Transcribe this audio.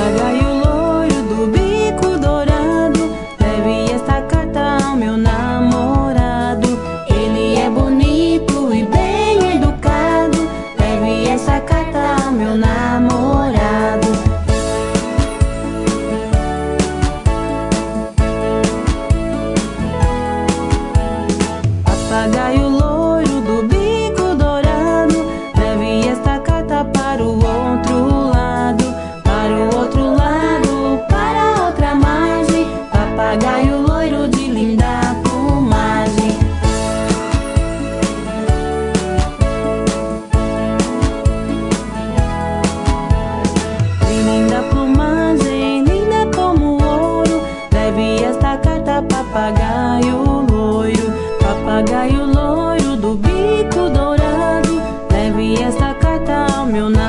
Papagaio loiro do bico dourado, leve esta carta ao meu namorado. Ele é bonito e bem educado, leve essa carta ao meu namorado. Papagaio loiro do bico dourado, leve esta carta para o outro lado, para o outro lado, para outra margem. Papagaio loiro de linda plumagem. De linda plumagem, linda como ouro, leve esta carta, papagaio loiro. Papagaio loiro do bico dourado, leve esta carta ao meu namorado.